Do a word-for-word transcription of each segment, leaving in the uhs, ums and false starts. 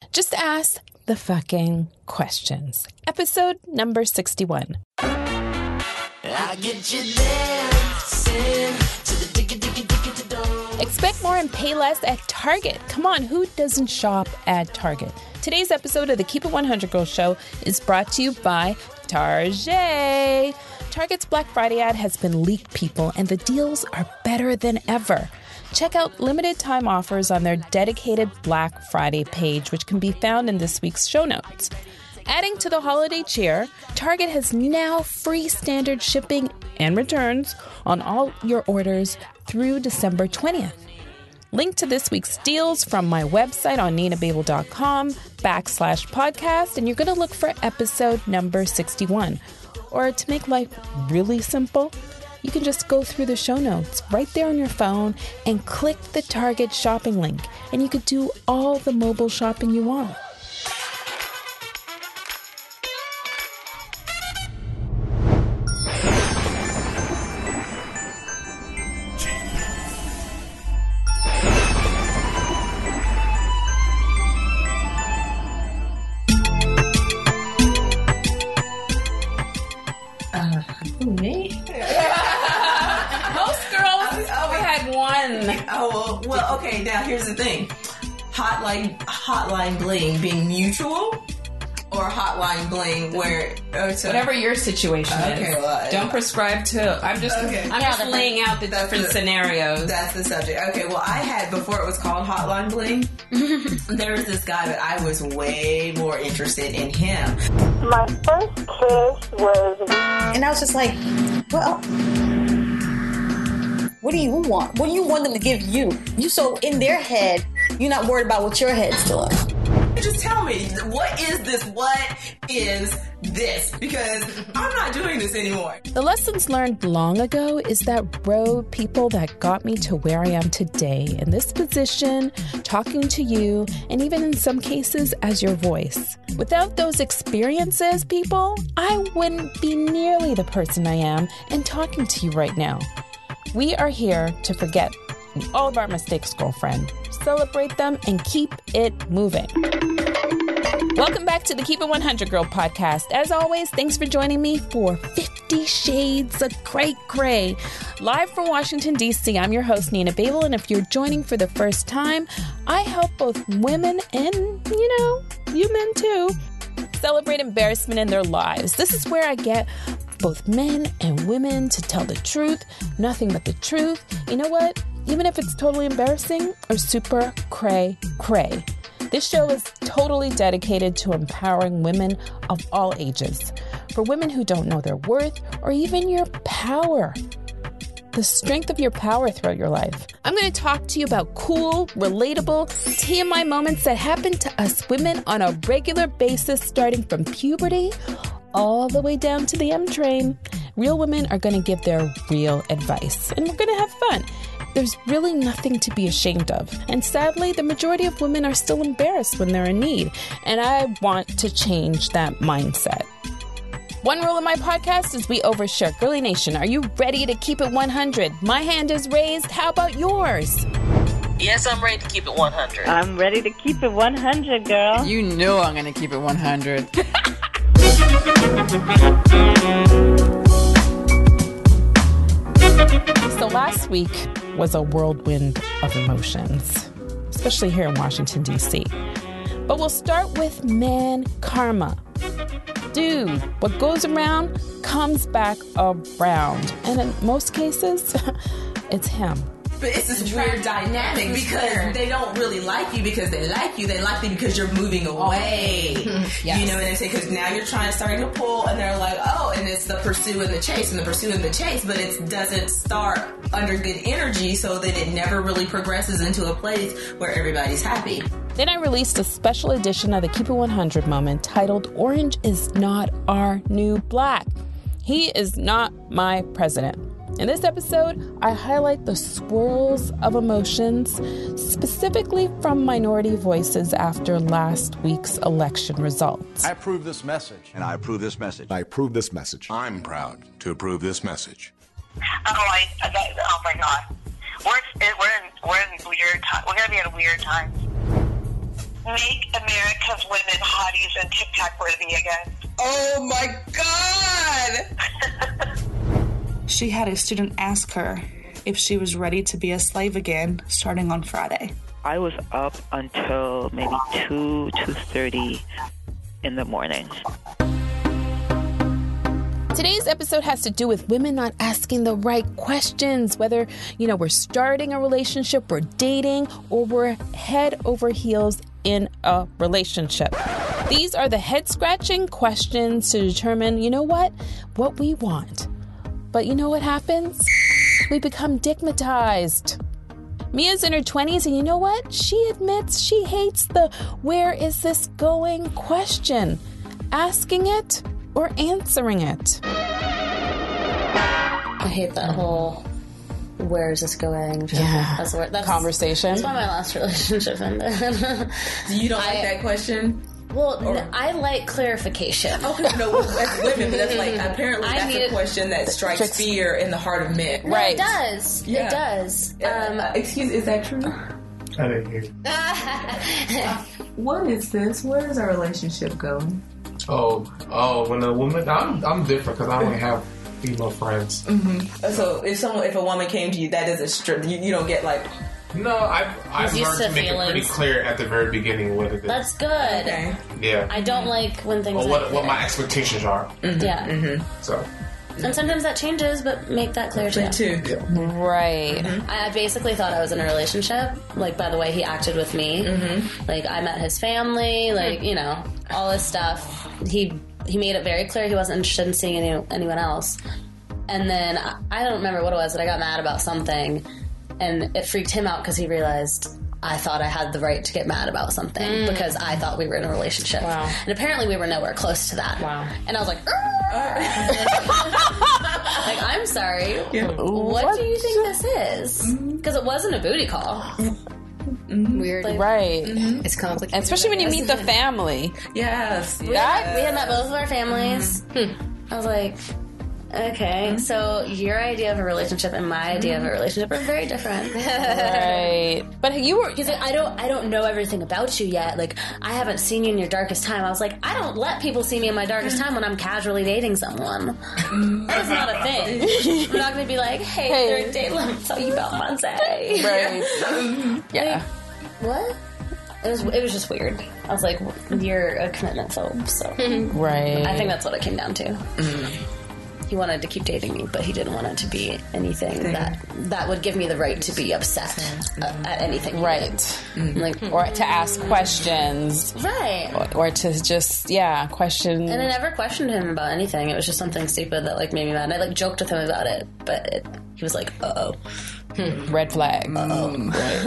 Just ask the fucking questions. Episode number sixty-one. I get you dancing to the diggy diggy diggy to do. Expect more and pay less at Target. Come on, who doesn't shop at Target? Today's episode of the Keep It one hundred Girl Show is brought to you by Target. Target's Black Friday ad has been leaked, people, and the deals are better than ever. Check out limited time offers on their dedicated Black Friday page, which can be found in this week's show notes. Adding to the holiday cheer, Target has now free standard shipping and returns on all your orders through December twentieth. Link to this week's deals from my website on ninababel.com backslash podcast, and you're going to look for episode number sixty-one. Or to make life really simple, you can just go through the show notes right there on your phone and click the Target shopping link, and you could do all the mobile shopping you want. Oh, well, okay, now here's the thing. Hotline hotline bling being mutual or hotline bling where... Oh, so, whatever your situation okay, is. Well, don't prescribe to... I'm just okay. I'm yeah, just laying out the different the, scenarios. That's the subject. Okay, well, I had, before it was called hotline bling, there was this guy that I was way more interested in him. My first kiss was... And I was just like, well... What do you want? What do you want them to give you? You so in their head, you're not worried about what your head's doing. Just tell me, what is this? What is this? Because I'm not doing this anymore. The lessons learned long ago is that road people that got me to where I am today, in this position, talking to you, and even in some cases as your voice. Without those experiences, people, I wouldn't be nearly the person I am and talking to you right now. We are here to forget all of our mistakes, girlfriend, celebrate them, and keep it moving. Welcome back to the Keep It one hundred Girl podcast. As always, thanks for joining me for fifty Shades of Cray Cray. Live from Washington, D C, I'm your host, Nina Babel, and if you're joining for the first time, I help both women and, you know, you men too, celebrate embarrassment in their lives. This is where I get both men and women to tell the truth, nothing but the truth. You know what? Even if it's totally embarrassing or super cray cray. This show is totally dedicated to empowering women of all ages. For women who don't know their worth or even your power. The strength of your power throughout your life. I'm going to talk to you about cool, relatable T M I moments that happen to us women on a regular basis, starting from puberty all the way down to the M train. Real women are going to give their real advice, and we're going to have fun. There's really nothing to be ashamed of. And sadly, the majority of women are still embarrassed when they're in need, and I want to change that mindset. One rule of my podcast is we overshare. Girly Nation, are you ready to keep it one hundred? My hand is raised. How about yours? Yes, I'm ready to keep it one hundred. I'm ready to keep it one hundred, girl. You know I'm going to keep it one hundred. So last week was a whirlwind of emotions, especially here in Washington, D C. But we'll start with man karma. Dude, what goes around comes back around. And in most cases, it's him. But it's this weird dynamic because they don't really like you because they like you. They like you because you're moving away. Yes. You know what I'm saying? Because now you're trying to start to pull, and they're like, oh, and it's the pursue and the chase and the pursue and the chase, but it doesn't start under good energy, so that it never really progresses into a place where everybody's happy. Then I released a special edition of the Keep It one hundred moment titled Orange is Not Our New Black. He is not my president. In this episode, I highlight the swirls of emotions, specifically from minority voices after last week's election results. I approve this message. And I approve this message. I approve this message. I'm proud to approve this message. Oh, I, I oh my God. We're, we're, in, we're in weird time. We're going to be in weird times. make America's women hotties and TikTok worthy again. Oh my God! She had a student ask her if she was ready to be a slave again starting on Friday. I was up until maybe two, two thirty in the morning. Today's episode has to do with women not asking the right questions, whether, you know, we're starting a relationship, we're dating, or we're head over heels in a relationship. These are the head-scratching questions to determine, you know what, what we want. But you know what happens? We become digmatized. Mia's in her twenties, and you know what? She admits she hates the "where is this going" question. Asking it or answering it. I hate that whole "where is this going?" Yeah. That's the word. That's, conversation. That's why my last relationship ended. You don't like I, that question? Well, or, n- I like clarification. Okay, no, that's women, but that's like, apparently I that's a question that strikes fear in the heart of men. No, right. It does. Yeah. It does. Um, uh, excuse, is that true? I didn't hear you. What is this? Where is our relationship going? Oh, oh, when a woman, I'm, I'm different because I only have female friends. Mm-hmm. So if someone, if a woman came to you, that doesn't strip. You, you don't get like. No, I've, I've learned to, to make feelings. It pretty clear at the very beginning what it is. That's good. Okay. Yeah. I don't like when things. Or what, like what my expectations are. Mm-hmm. Yeah. Mm-hmm. So. And sometimes that changes, but make that clear too. too. Yeah. Right. Mm-hmm. I basically thought I was in a relationship, like by the way he acted with me. Mm-hmm. Like I met his family, like you know all this stuff. He he made it very clear he wasn't interested in seeing any, anyone else. And then I, I don't remember what it was that I got mad about something. And it freaked him out because he realized I thought I had the right to get mad about something mm. because I thought we were in a relationship. Wow. And apparently we were nowhere close to that. Wow. And I was like, like, I'm sorry. Yeah. What, what do you think this is? Because it wasn't a booty call. Mm-hmm. Weird. Like, right. Mm-hmm. It's complicated. And especially when you meet the family. Yes. We, had, we had met both of our families. Mm-hmm. I was like... Okay, so your idea of a relationship and my idea of a relationship are very different. Right. But you were... He's like, I don't, I don't know everything about you yet. Like, I haven't seen you in your darkest time. I was like, I don't let people see me in my darkest time when I'm casually dating someone. That's not a thing. I'm not going to be like, hey, hey, third date, let me tell you about Monse. Right. Yeah. Like, what? It was, it was just weird. I was like, you're a commitment phobe, so... Right. I think that's what it came down to. Mm-hmm. He wanted to keep dating me, but he didn't want it to be anything that that would give me the right to be upset uh, at anything. Right. Mm-hmm. Like, or to ask questions. Right. Or, or to just, yeah, question. And I never questioned him about anything. It was just something stupid that, like, made me mad. And I, like, joked with him about it, but it, he was like, uh-oh. Hmm. Red flag. Uh-oh. Mm, right.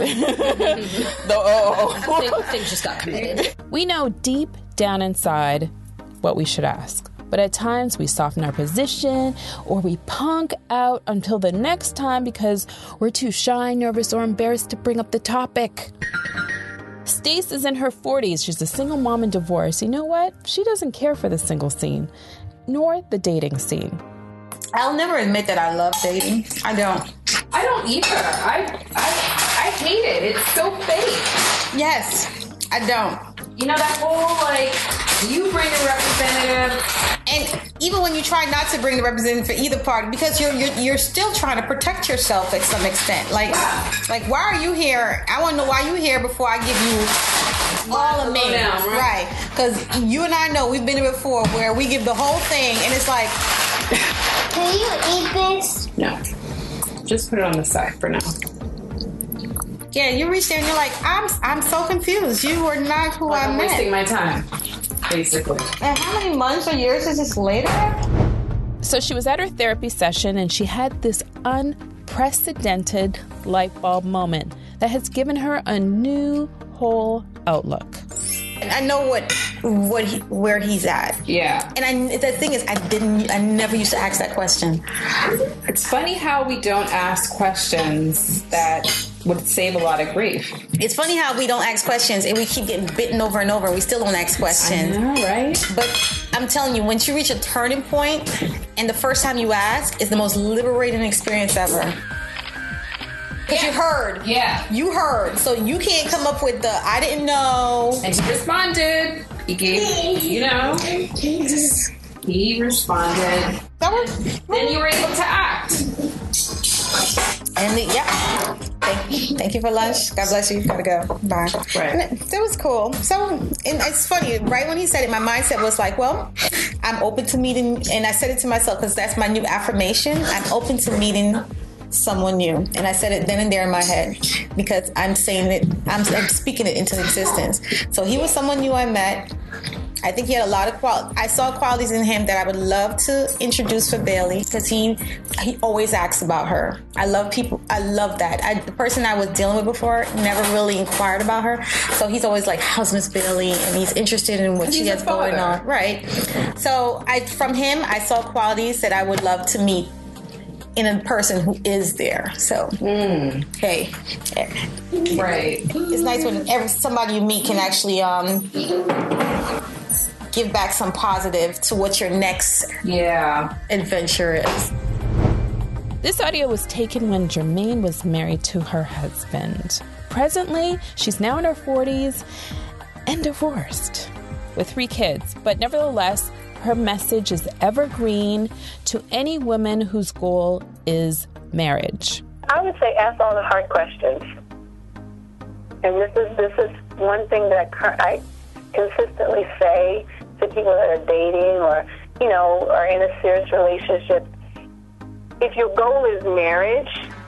The uh-oh. Things, things just got committed. We know deep down inside what we should ask. But at times we soften our position or we punk out until the next time because we're too shy, nervous, or embarrassed to bring up the topic. Stace is in her forties. She's a single mom and divorced. You know what? She doesn't care for the single scene, nor the dating scene. I'll never admit that I love dating. I don't. I don't either. I I, I hate it. It's so fake. Yes, I don't. You know, that whole, like, you bring a representative. And even when you try not to bring the representative for either party, because you're you're, you're still trying to protect yourself at some extent. Like, yeah. like why are you here? I want to know why you're here before I give you all of me. Down, right? Because right. you and I know we've been here before where we give the whole thing, and it's like, can you eat this? No. Just put it on the side for now. Yeah, you reach there and you're like, I'm I'm so confused. You are not who like I I'm met. wasting my time, basically. And how many months or years is this later? So she was at her therapy session and she had this unprecedented light bulb moment that has given her a new whole outlook. And I know what what he, where he's at. Yeah. And I the thing is I didn't I never used to ask that question. It's funny how we don't ask questions that would save a lot of grief. It's funny how we don't ask questions and we keep getting bitten over and over and we still don't ask questions. I know, right? But I'm telling you, once you reach a turning point and the first time you ask is the most liberating experience ever. Because Yeah. you heard. Yeah. You heard. So you can't come up with the, I didn't know. And he responded. He gave, you know, he responded. That was, then you were able to act. And the, yeah. Thank, thank you for lunch. God bless you. Gotta go. Bye. Right. And that was cool. So, and it's funny, right when he said it, my mindset was like, well, I'm open to meeting, and I said it to myself because that's my new affirmation. I'm open to meeting someone new. And I said it then and there in my head because I'm saying it, I'm, I'm speaking it into existence. So he was someone new I met. I think he had a lot of qualities. I saw qualities in him that I would love to introduce for Bailey because he he always asks about her. I love people. I love that. I, the person I was dealing with before never really inquired about her. So he's always like, how's Miss Bailey? And he's interested in what she has going on. Right. So I from him, I saw qualities that I would love to meet in a person who is there. So, mm. hey. Right. It's nice when every, somebody you meet can actually um, give back some positive to what your next yeah adventure is. This audio was taken when Jermaine was married to her husband. Presently, she's now in her forties and divorced with three kids, but nevertheless, her message is evergreen to any woman whose goal is marriage. I would say ask all the hard questions. And this is this is one thing that I consistently say to people that are dating or, you know, are in a serious relationship. If your goal is marriage,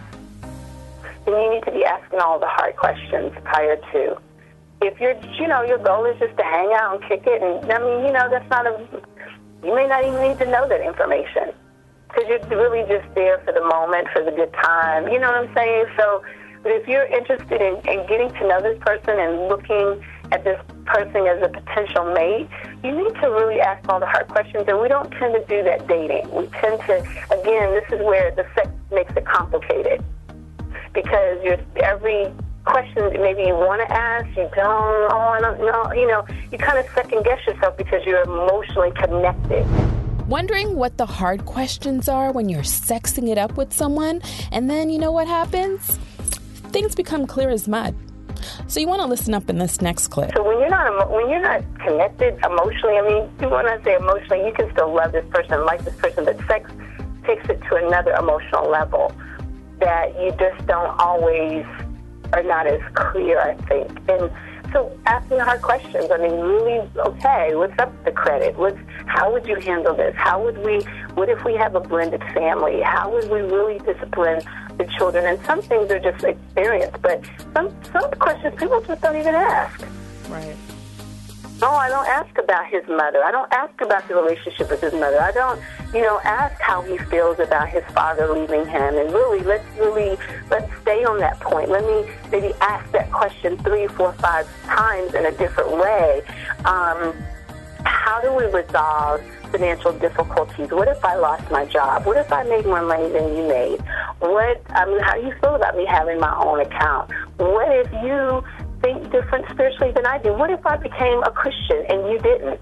then you need to be asking all the hard questions prior to. If you're, you know, your goal is just to hang out and kick it, and I mean, you know, that's not a, you may not even need to know that information because you're really just there for the moment, for the good time. You know what I'm saying? So, but if you're interested in, in getting to know this person and looking at this person as a potential mate, you need to really ask all the hard questions, and we don't tend to do that dating. We tend to, again, this is where the sex makes it complicated because you're every question that maybe you want to ask, you don't, oh, I don't know, you know, you kind of second guess yourself because you're emotionally connected. Wondering what the hard questions are when you're sexing it up with someone, and then you know what happens? Things become clear as mud. So you want to listen up in this next clip. So when you're not when you're not connected emotionally, I mean, when I say emotionally, you can still love this person, like this person, but sex takes it to another emotional level that you just don't always are not as clear, I think. And so asking hard questions, I mean, really, okay, what's up with the credit? What's, how would you handle this? How would we, what if we have a blended family? How would we really discipline the children? And some things are just experience, but some, some questions people just don't even ask. Right. No, I don't ask about his mother. I don't ask about the relationship with his mother. I don't, you know, ask how he feels about his father leaving him. And really, let's really, let's stay on that point. Let me maybe ask that question three, four, five times in a different way. Um, how do we resolve financial difficulties? What if I lost my job? What if I made more money than you made? What, I mean, how do you feel about me having my own account? What if you think different spiritually than I do? What if I became a Christian and you didn't?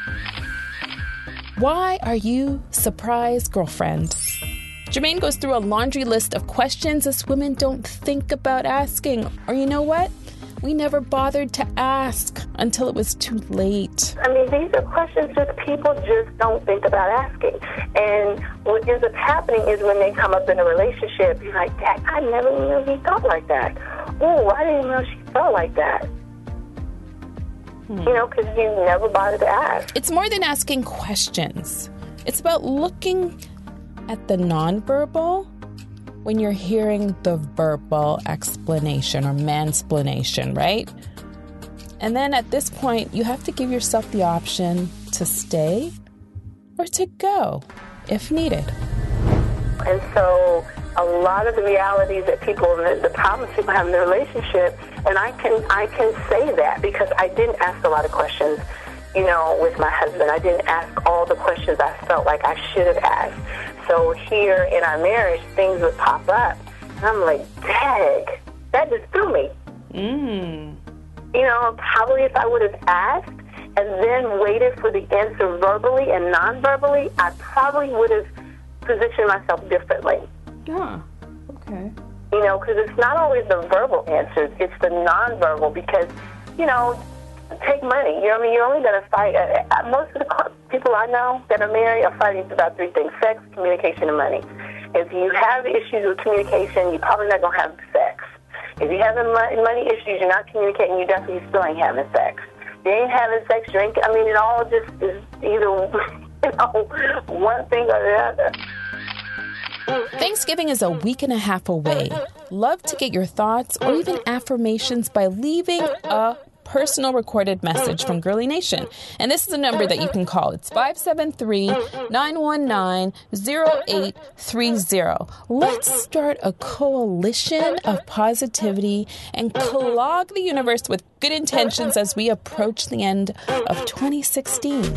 Why are you surprised, girlfriend? Jermaine goes through a laundry list of questions us women don't think about asking. Or you know what? We never bothered to ask until it was too late. I mean, these are questions that people just don't think about asking. And what ends up happening is when they come up in a relationship, you're like, Dad, I never knew he thought like that. Oh, I didn't know she felt like that. Hmm. You know, because you never bothered to ask. It's more than asking questions. It's about looking at the nonverbal when you're hearing the verbal explanation or mansplanation, right? And then at this point, you have to give yourself the option to stay or to go if needed. And so a lot of the realities that people, the, the problems people have in their relationship, and I can I can say that because I didn't ask a lot of questions, you know, with my husband. I didn't ask all the questions I felt like I should have asked. So here in our marriage, things would pop up. And I'm like, dang, that just threw me. Mm. You know, probably if I would have asked and then waited for the answer verbally and non-verbally, I probably would have positioned myself differently. Yeah, okay. You know, because it's not always the verbal answers, it's the nonverbal. Because, you know, take money. You know what I mean? You're only going to fight. Uh, most of the people I know that are married are fighting about three things: sex, communication, and money. If you have issues with communication, you're probably not going to have sex. If you have money issues, you're not communicating, you definitely still ain't having sex. You ain't having sex, you ain't, I mean, it all just is either, you know, one thing or the other. Thanksgiving is a week and a half away. Love to get your thoughts or even affirmations by leaving a personal recorded message from Girly Nation. And this is a number that you can call. It's five seven three, nine one nine, zero eight three zero. Let's start a coalition of positivity and clog the universe with good intentions as we approach the end of twenty sixteen.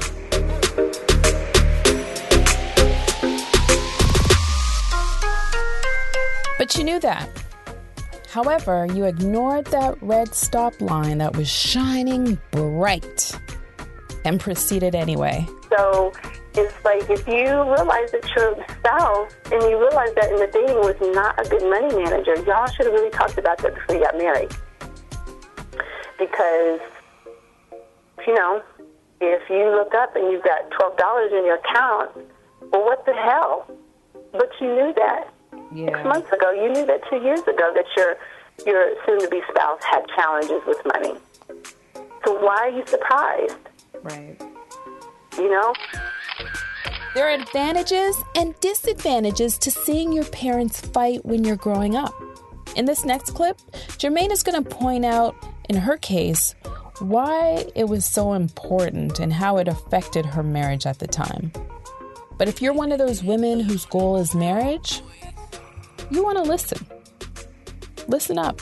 But you knew that. However, you ignored that red stop line that was shining bright and proceeded anyway. So it's like if you realize that your spouse, and you realize that in the dating was not a good money manager, y'all should have really talked about that before you got married. Because, you know, if you look up and you've got twelve dollars in your account, well, what the hell? But you knew that. Yeah. Six months ago, you knew that two years ago that your your soon-to-be spouse had challenges with money. So why are you surprised? Right. You know? There are advantages and disadvantages to seeing your parents fight when you're growing up. In this next clip, Jermaine is going to point out, in her case, why it was so important and how it affected her marriage at the time. But if you're one of those women whose goal is marriage, you want to listen. Listen up.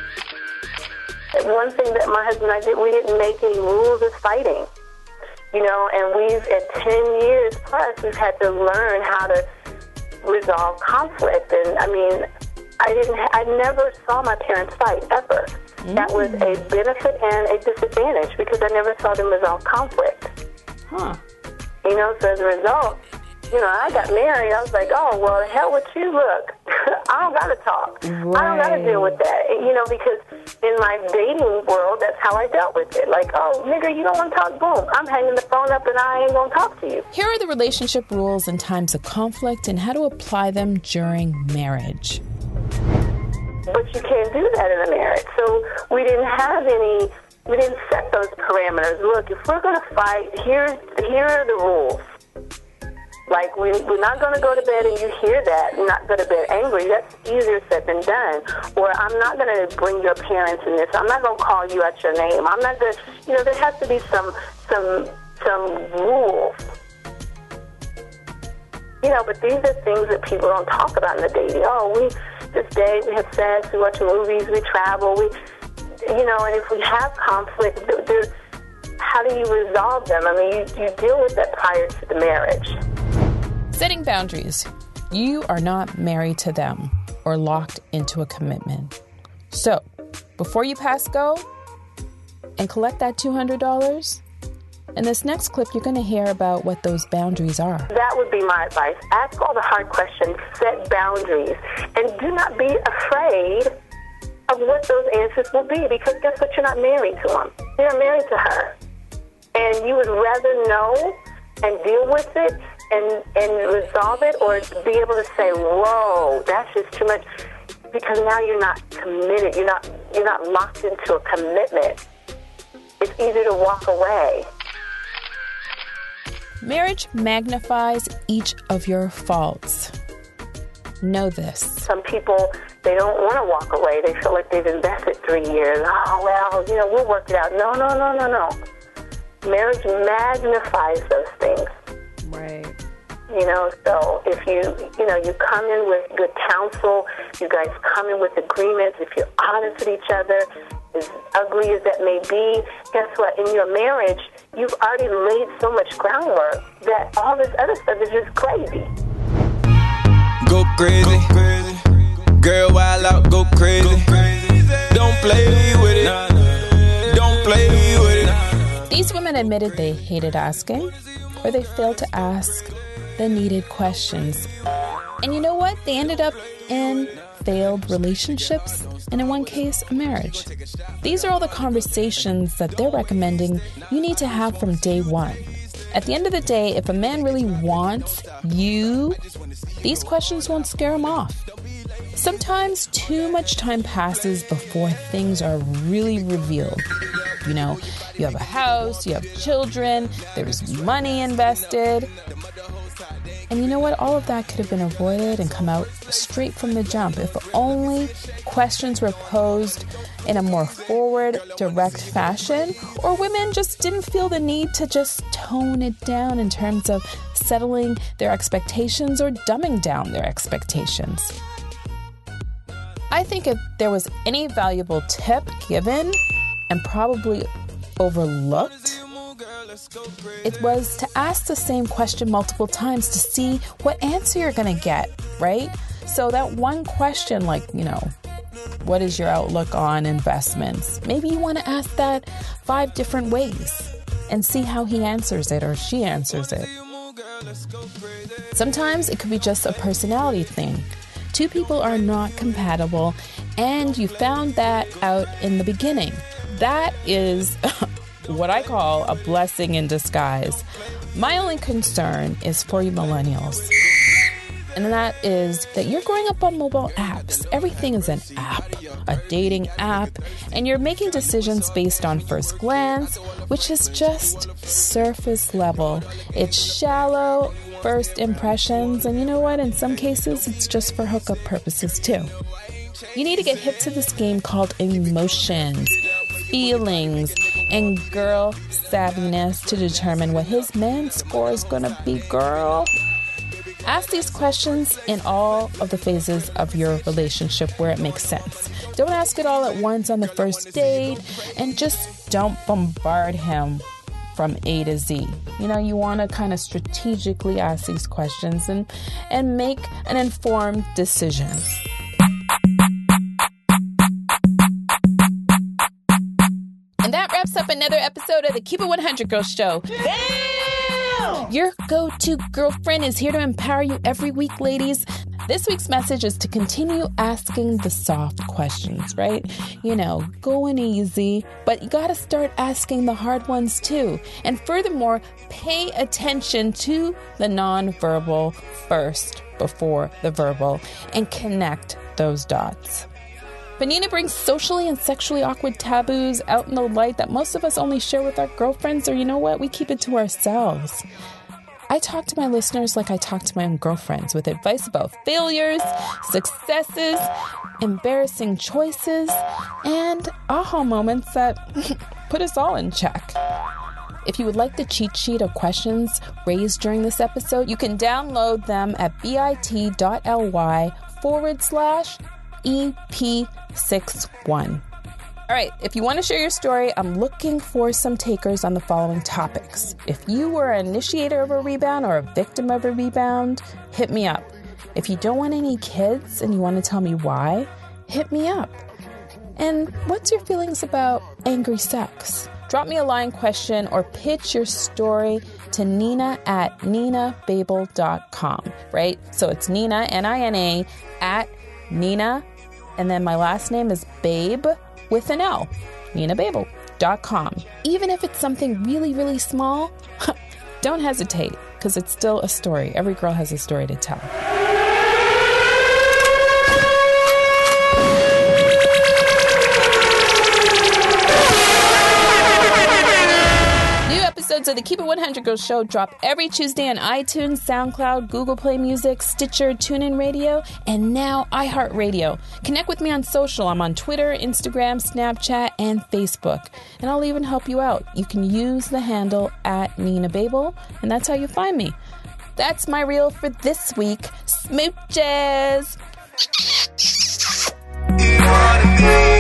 One thing that my husband and I did, we didn't make any rules of fighting. You know, and we've, at ten years plus, we've had to learn how to resolve conflict. And, I mean, I didn't, I never saw my parents fight, ever. Mm-hmm. That was a benefit and a disadvantage because I never saw them resolve conflict. Huh. You know, so as a result, you know, I got married. I was like, oh, well, the hell with you. Look, I don't got to talk. Right. I don't got to deal with that. You know, because in my dating world, that's how I dealt with it. Like, oh, nigga, you don't want to talk? Boom. I'm hanging the phone up and I ain't going to talk to you. Here are the relationship rules in times of conflict and how to apply them during marriage. But you can't do that in a marriage. So we didn't have any, we didn't set those parameters. Look, if we're going to fight, here's, here are the rules. Like, we, we're not going to go to bed and you hear that, not go to bed angry. That's easier said than done. Or I'm not going to bring your parents in this. I'm not going to call you out your name. I'm not going to, you know, there has to be some, some, some rules. You know, but these are things that people don't talk about in the dating. Oh, we just date, we have sex, we watch movies, we travel, we, you know, and if we have conflict, there, how do you resolve them? I mean, you, you deal with that prior to the marriage. Setting boundaries. You are not married to them or locked into a commitment. So, before you pass go and collect that two hundred dollars, in this next clip, you're going to hear about what those boundaries are. That would be my advice. Ask all the hard questions, set boundaries, and do not be afraid of what those answers will be, because guess what? You're not married to them. You're married to her. And you would rather know and deal with it and, and resolve it, or be able to say, whoa, that's just too much, because now you're not committed. You're not, you're not locked into a commitment. It's easier to walk away. Marriage magnifies each of your faults. Know this. Some people, they don't want to walk away. They feel like they've invested three years. Oh, well, you know, we'll work it out. No, no, no, no, no. Marriage magnifies those things. Right. You know, so if you, you know, you come in with good counsel, you guys come in with agreements, if you're honest with each other, as ugly as that may be, guess what? In your marriage, you've already laid so much groundwork that all this other stuff is just crazy. Go crazy, girl, wild out, go crazy. Don't play with it. Don't play with it. These women admitted they hated asking, or they failed to ask the needed questions. And you know what? They ended up in failed relationships, and in one case, a marriage. These are all the conversations that they're recommending you need to have from day one. At the end of the day, if a man really wants you, these questions won't scare him off. Sometimes too much time passes before things are really revealed. You know, you have a house, you have children, there's money invested. And you know what? All of that could have been avoided and come out straight from the jump if only questions were posed in a more forward, direct fashion, or women just didn't feel the need to just tone it down in terms of settling their expectations or dumbing down their expectations. I think if there was any valuable tip given and probably overlooked, it was to ask the same question multiple times to see what answer you're going to get, right? So that one question, like, you know, what is your outlook on investments? Maybe you want to ask that five different ways and see how he answers it or she answers it. Sometimes it could be just a personality thing. Two people are not compatible, and you found that out in the beginning. That is what I call a blessing in disguise. My only concern is for you millennials. And that is that you're growing up on mobile apps. Everything is an app, a dating app, and you're making decisions based on first glance, which is just surface level. It's shallow first impressions, and you know what? In some cases, it's just for hookup purposes too. You need to get hip to this game called emotions, feelings, and girl savviness to determine what his man score is gonna be, girl. Ask these questions in all of the phases of your relationship where it makes sense. Don't ask it all at once on the first date, and just don't bombard him from A to Z. You know, you want to kind of strategically ask these questions and, and make an informed decision. And that wraps up another episode of the Keep It one hundred Girls Show. Damn! Your go-to girlfriend is here to empower you every week, ladies. This week's message is to continue asking the soft questions, right? You know, going easy, but you got to start asking the hard ones too. And furthermore, pay attention to the nonverbal first before the verbal and connect those dots. Panina brings socially and sexually awkward taboos out in the light that most of us only share with our girlfriends, or you know what? We keep it to ourselves. I talk to my listeners like I talk to my own girlfriends, with advice about failures, successes, embarrassing choices, and aha moments that put us all in check. If you would like the cheat sheet of questions raised during this episode, you can download them at bit.ly forward slash E P sixty-one. All right, if you want to share your story, I'm looking for some takers on the following topics. If you were an initiator of a rebound or a victim of a rebound, hit me up. If you don't want any kids and you want to tell me why, hit me up. And what's your feelings about angry sex? Drop me a line question or pitch your story to Nina at nina babel dot com, right? So it's Nina, N I N A, at Nina, and then my last name is Babe with an L, nina babel dot com. Even if it's something really, really small, don't hesitate, because it's still a story. Every girl has a story to tell. Episodes of the Keep It one hundred Girls Show drop every Tuesday on iTunes, SoundCloud, Google Play Music, Stitcher, TuneIn Radio, and now iHeartRadio. Connect with me on social. I'm on Twitter, Instagram, Snapchat, and Facebook. And I'll even help you out. You can use the handle at Nina Babel, and that's how you find me. That's my reel for this week. Smooches!